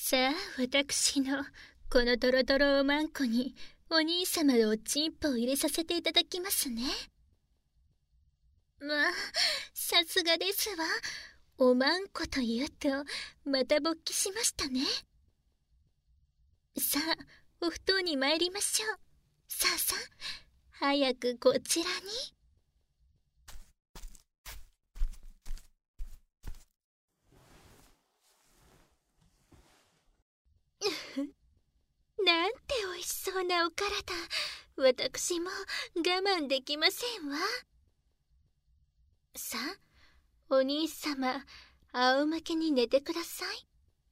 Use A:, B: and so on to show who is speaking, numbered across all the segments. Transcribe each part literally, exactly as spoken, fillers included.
A: さあ、私のこのドロドロおまんこにお兄様のおちんぽを入れさせていただきますね。まあ、さすがですわ。おまんこというとまた勃起しましたね。さあ、お布団に参りましょう。さあさあ、早くこちらに。なんておいしそうなお体。私も我慢できませんわ。さあ、お兄様、仰向けに寝てください。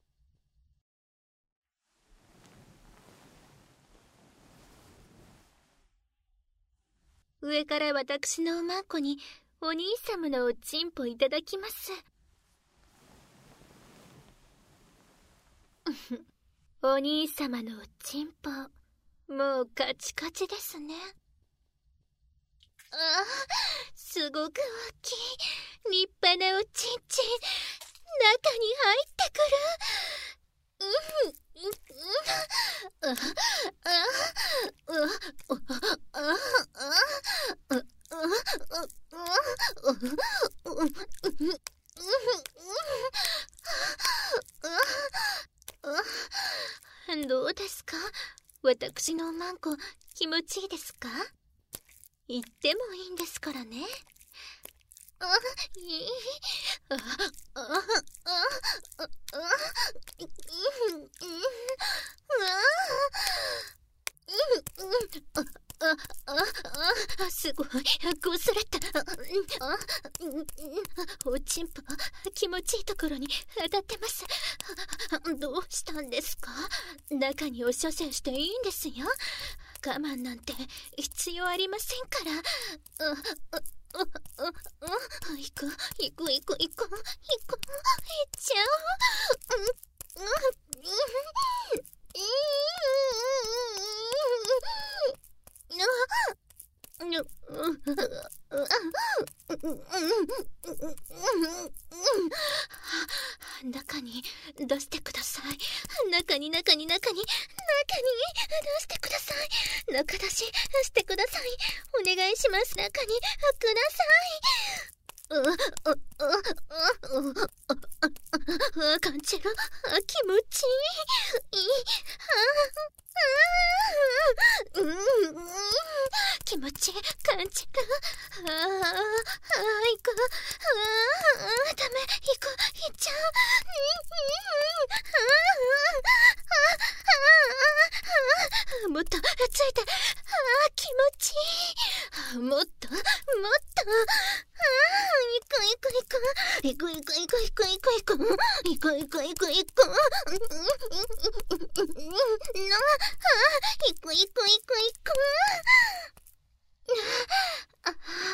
A: 上から私のおまんこにお兄様のおちんぽいただきます。お兄様のおちんぽ、もうカチカチですね。ああ、すごく大きい立派なおちんちん、中に入ってくる。うんうん、ああああああ、どうですか？私のおまんこ気持ちいいですか？言ってもいいんですからね。あ、いい。あ、あ、あ、あ、あ、あ、うん、うん、あ、あ、あ、あ、すごい、こすれた。あ、おちんぽ、気持ちいいところに当たってます。どうしたんですか？中にお射精していいんですよ。我慢なんて必要ありませんから。あ、あ、あ、あ、あ、行く、行く、行く、行く、行く、行っちゃう。うん、うん、中に出してください。中に中に中に中に出してください。中出ししてください。お願いします。中にください。あ、あ、あ、あ、あ、感じる。気持ちいい。いい。あ、あ、うん、気持ち感じる。ああ、あ、行く。ああ、ダメ。行く。行っちゃう。うん、ああ、もっとついて。ああ、気持ちいい。もっと、もっと。ああ、行く行く行く。行く行く行く行く行く行く。行く行く行く行く。ああ、行く行く行く行く。あ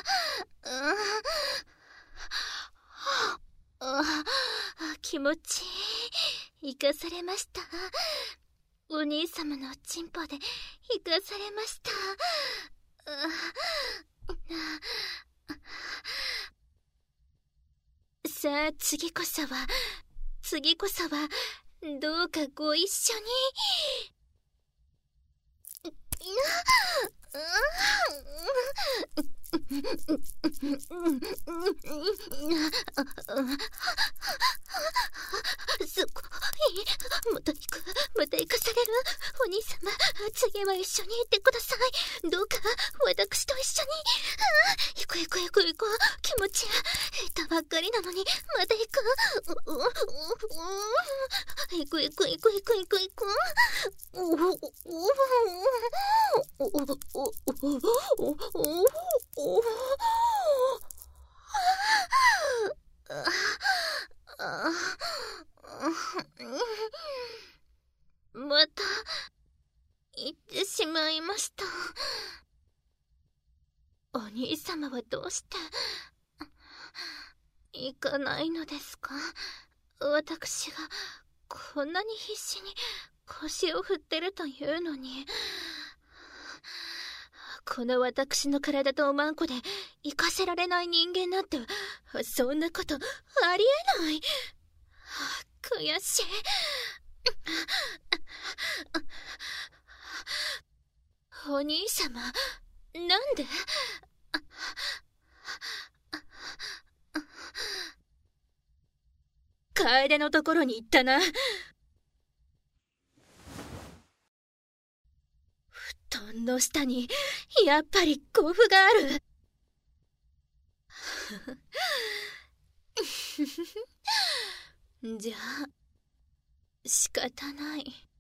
A: あ、気持ちいい。生かされました。お兄様のおちんぽで生かされました。さあ、次こそは次こそはどうかご一緒に。すごい。また行く。また行かされる。お兄様、次は一緒に行ってください。どうか私と一緒に。行く行く行く行く。気持ち下手ばっかりなのにまた行く。行く行く行く行く行く行く。おおおおおおおおお。また行ってしまいました。お兄様はどうして行かないのですか？私がこんなに必死に腰を振ってるというのに。この私の体とおまんこで生かせられない人間なんて、そんなことありえない。悔しい。 お兄様、なんで？楓のところに行ったな。布団の下にやっぱり甲府がある。じゃあ仕方ない。